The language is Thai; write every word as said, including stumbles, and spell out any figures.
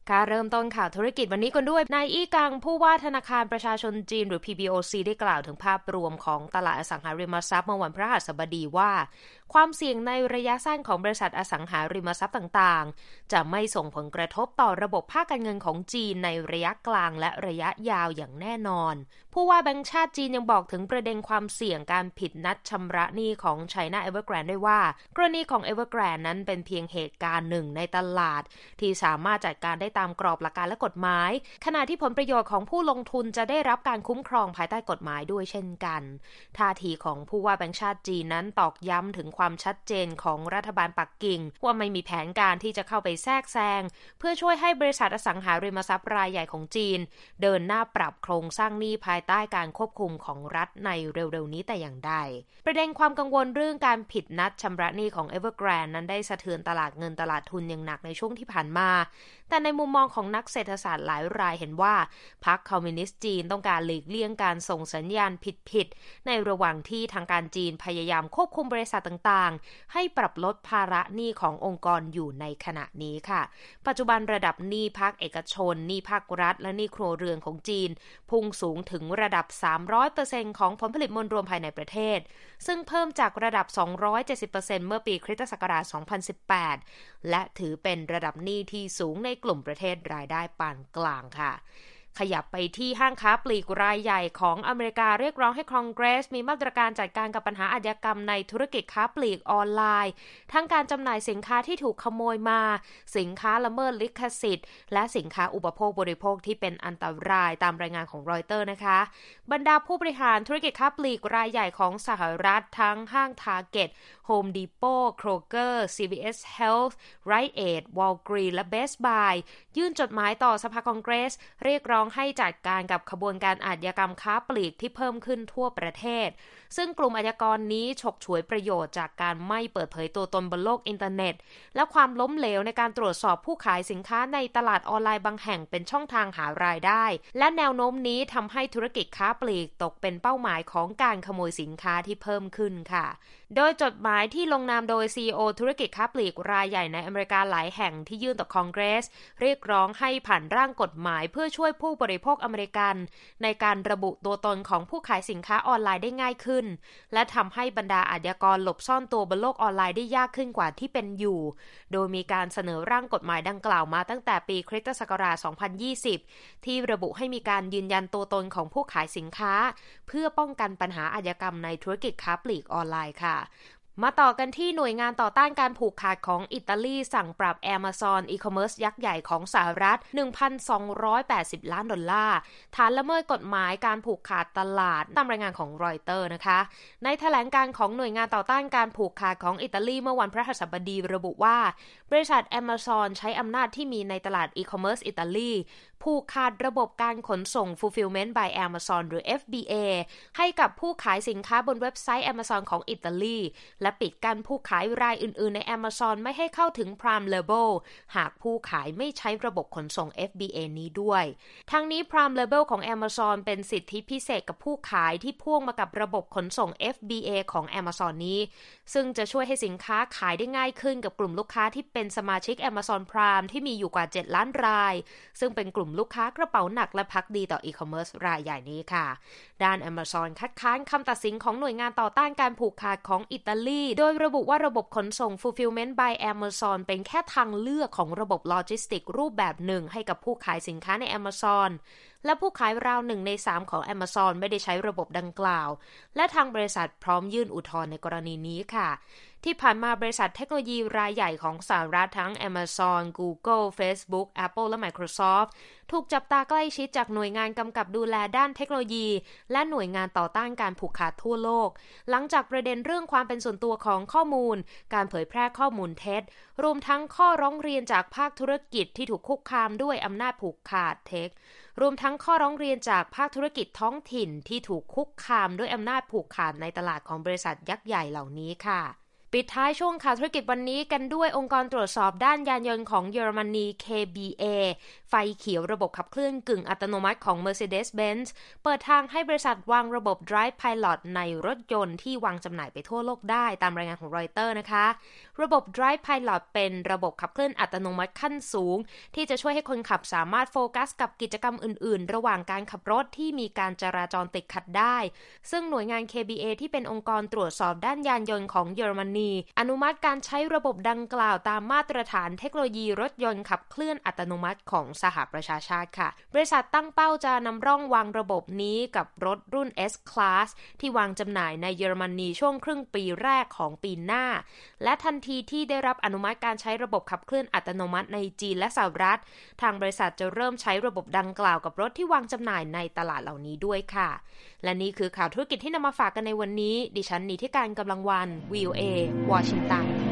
ค่ะเริ่มต้นข่าวธุรกิจวันนี้กันด้วยนายอี้กังผู้ว่าธนาคารประชาชนจีนหรือ พี บี โอ ซี ได้กล่าวถึงภาพรวมของตลาดอสังหาริมทรัพย์เมื่อวันพฤหัสบดีว่าความเสี่ยงในระยะสั้นของบริษัทอสังหาริมทรัพย์ต่างๆจะไม่ส่งผลกระทบต่อระบบภาคการเงินของจีนในระยะกลางและระยะยาวอย่างแน่นอนผู้ว่าแบงก์ชาติจีนยังบอกถึงประเด็นความเสี่ยงการผิดนัดชำระหนี้ของ China Evergrande ด้วยว่ากรณีของ Evergrande นั้นเป็นเพียงเหตุการณ์หนึ่งในตลาดที่สามารถจัดการได้ตามกรอบหลักการและกฎหมายขณะที่ผลประโยชน์ของผู้ลงทุนจะได้รับการคุ้มครองภายใต้กฎหมายด้วยเช่นกันท่าทีของผู้ว่าแบงก์ชาติจีนนั้นตอกย้ำถึงความชัดเจนของรัฐบาลปักกิ่งว่าไม่มีแผนการที่จะเข้าไปแทรกแซงเพื่อช่วยให้บริษัทอสังหาริมทรัพย์รายใหญ่ของจีนเดินหน้าปรับโครงสร้างหนี้ภายใต้การควบคุมของรัฐในเร็วๆนี้แต่อย่างใดประเด็นความกังวลเรื่องการผิดนัดชำระหนี้ของ Evergrande นั้นได้สะเทือนตลาดเงินตลาดทุนอย่างหนักในช่วงที่ผ่านมาแต่ในมุมมองของนักเศรษฐศาสตร์หลายรายเห็นว่าพรรคคอมมิวนิสต์จีนต้องการหลีกเลี่ยงการส่งสัญญาณผิดๆในระหว่างที่ทางการจีนพยายามควบคุมบริษัทต่างๆให้ปรับลดภาระหนี้ขององค์กรอยู่ในขณะนี้ค่ะปัจจุบันระดับหนี้ภาคเอกชนหนี้ภาครัฐและหนี้ครัวเรือนของจีนพุ่งสูงถึงระดับ สามร้อยเปอร์เซ็นต์ ของผลผลิตมวลรวมภายในประเทศซึ่งเพิ่มจากระดับ สองร้อยเจ็ดสิบเปอร์เซ็นต์ เมื่อปีคริสตศักราช สองพันสิบแปด และถือเป็นระดับหนี้ที่สูงในกลุ่มประเทศรายได้ปานกลางค่ะขยับไปที่ห้างค้าปลีกรายใหญ่ของอเมริกาเรียกร้องให้คองเกรสมีมาตรการจัดการกับปัญหาอาชญากรรมในธุรกิจค้าปลีกออนไลน์ทั้งการจำหน่ายสินค้าที่ถูกขโมยมาสินค้าละเมิดลิขสิทธิ์และสินค้าอุปโภคบริโภคที่เป็นอันตรายตามรายงานของรอยเตอร์นะคะบรรดาผู้บริหารธุรกิจค้าปลีกรายใหญ่ของสหรัฐทั้งห้าง Target Home Depot Kroger ซี วี เอส Health Rite Aid Walgreens และ Best Buy ยื่นจดหมายต่อสภาคองเกรสเรียกร้องให้จัดการกับขบวนการอาชญากรรมค้าปลีกที่เพิ่มขึ้นทั่วประเทศซึ่งกลุ่มอาชญากรนี้ฉกฉวยประโยชน์จากการไม่เปิดเผยตัวตนบนโลกอินเทอร์เน็ตและความล้มเหลวในการตรวจสอบผู้ขายสินค้าในตลาดออนไลน์บางแห่งเป็นช่องทางหารายได้และแนวโน้มนี้ทำให้ธุรกิจค้าปลีกตกเป็นเป้าหมายของการขโมยสินค้าที่เพิ่มขึ้นค่ะโดยจดหมายที่ลงนามโดย ซี อี โอ ธุรกิจค้าปลีกรายใหญ่ในอเมริกาหลายแห่งที่ยื่นต่อคองเกรสเรียกร้องให้ผ่านร่างกฎหมายเพื่อช่วยผู้บริโภคอเมริกันในการระบุตัวตนของผู้ขายสินค้าออนไลน์ได้ง่ายขึ้นและทำให้บรรดาอาชญากรหลบซ่อนตัวบนโลกออนไลน์ได้ยากขึ้นกว่าที่เป็นอยู่โดยมีการเสนอร่างกฎหมายดังกล่าวมาตั้งแต่ปีคริสตศักราช สองพันยี่สิบ ที่ระบุให้มีการยืนยันตัวตนของผู้ขายสินค้าเพื่อป้องกันปัญหาอาชญากรรมในธุรกิจค้าปลีกออนไลน์ค่ะมาต่อกันที่หน่วยงานต่อต้านการผูกขาดของอิตาลีสั่งปรับ Amazon e-commerce ยักษ์ใหญ่ของสหรัฐ หนึ่งพันสองร้อยแปดสิบ ล้านดอลลาร์ฐานละเมิดกฎหมายการผูกขาดตลาดตามรายงานของรอยเตอร์นะคะในแถลงการของหน่วยงานต่อต้านการผูกขาดของอิตาลีเมื่อวันพฤหัสบดีระบุว่าบริษัท Amazon ใช้อำนาจที่มีในตลาด e-commerce อิตาลีผูกขาดระบบการขนส่ง Fulfillment by Amazon หรือ เอฟ บี เอ ให้กับผู้ขายสินค้าบนเว็บไซต์ Amazon ของอิตาลีและปิดกั้นผู้ขายรายอื่นๆใน Amazon ไม่ให้เข้าถึง Prime Label หากผู้ขายไม่ใช้ระบบขนส่ง เอฟ บี เอ นี้ด้วยทั้งนี้ Prime Label ของ Amazon เป็นสิทธิพิเศษกับผู้ขายที่พ่วงมากับระบบขนส่ง เอฟ บี เอ ของ Amazon นี้ซึ่งจะช่วยให้สินค้าขายได้ง่ายขึ้นกับกลุ่มลูกค้าที่เป็นสมาชิก Amazon Prime ที่มีอยู่กว่าเจ็ดล้านรายซึ่งเป็นกลุ่มลูกค้ากระเป๋าหนักและภักดีต่อ e-commerce รายใหญ่นี้ค่ะด้าน Amazon คัดค้านคำตัดสินของหน่วยงานต่อต้านการผูกขาดของอิตาลีโดยระบุว่าระบบขนส่ง Fulfillment by Amazon เป็นแค่ทางเลือกของระบบโลจิสติกรูปแบบหนึ่งให้กับผู้ขายสินค้าใน Amazon และผู้ขายราวหนึ่งในสามของ Amazon ไม่ได้ใช้ระบบดังกล่าวและทางบริษัทพร้อมยื่นอุทธรณ์ในกรณีนี้ค่ะที่ผ่านมาบริษัทเทคโนโลยีรายใหญ่ของสหรัฐทั้ง Amazon, Google, Facebook, Apple และ Microsoft ถูกจับตาใกล้ชิดจากหน่วยงานกำกับดูแลด้านเทคโนโลยีและหน่วยงานต่อต้านการผูกขาดทั่วโลกหลังจากประเด็นเรื่องความเป็นส่วนตัวของข้อมูลการเผยแพร่ข้อมูลเท็จรวมทั้งข้อร้องเรียนจากภาคธุรกิจที่ถูกคุกคามด้วยอำนาจผูกขาดเทครวมทั้งข้อร้องเรียนจากภาคธุรกิจท้องถิ่นที่ถูกคุกคามด้วยอำนาจผูกขาดในตลาดของบริษัทยักษ์ใหญ่เหล่านี้ค่ะปิดท้ายช่วงข่าวธุรกิจวันนี้กันด้วยองค์กรตรวจสอบด้านยานยนต์ของเยอรมนี เค บี เอ ไฟเขียวระบบขับเคลื่อนกึ่งอัตโนมัติของ Mercedes-Benz เปิดทางให้บริษัทวางระบบ Drive Pilot ในรถยนต์ที่วางจำหน่ายไปทั่วโลกได้ตามรายงานของรอยเตอร์นะคะระบบ Drive Pilot เป็นระบบขับเคลื่อนอัตโนมัติขั้นสูงที่จะช่วยให้คนขับสามารถโฟกัสกับกิจกรรมอื่นๆระหว่างการขับรถที่มีการจราจรติดขัดได้ซึ่งหน่วยงาน เค บี เอ ที่เป็นองค์กรตรวจสอบด้านยานยนต์ของเยอรมนีอนุมัติการใช้ระบบดังกล่าวตามมาตรฐานเทคโนโลยีรถยนต์ขับเคลื่อนอัตโนมัติของสหประชาชาติค่ะบริษัทตั้งเป้าจะนำร่องวางระบบนี้กับรถรุ่น S-Class ที่วางจำหน่ายในเยอรมนีช่วงครึ่งปีแรกของปีหน้าและทันทีที่ได้รับอนุมัติการใช้ระบบขับเคลื่อนอัตโนมัติในจีนและสหรัฐทางบริษัทจะเริ่มใช้ระบบดังกล่าวกับรถที่วางจำหน่ายในตลาดเหล่านี้ด้วยค่ะและนี่คือข่าวธุรกิจที่นำมาฝากกันในวันนี้ดิฉันนิติการกำลังวัน วี โอ เอ วอชิงตัน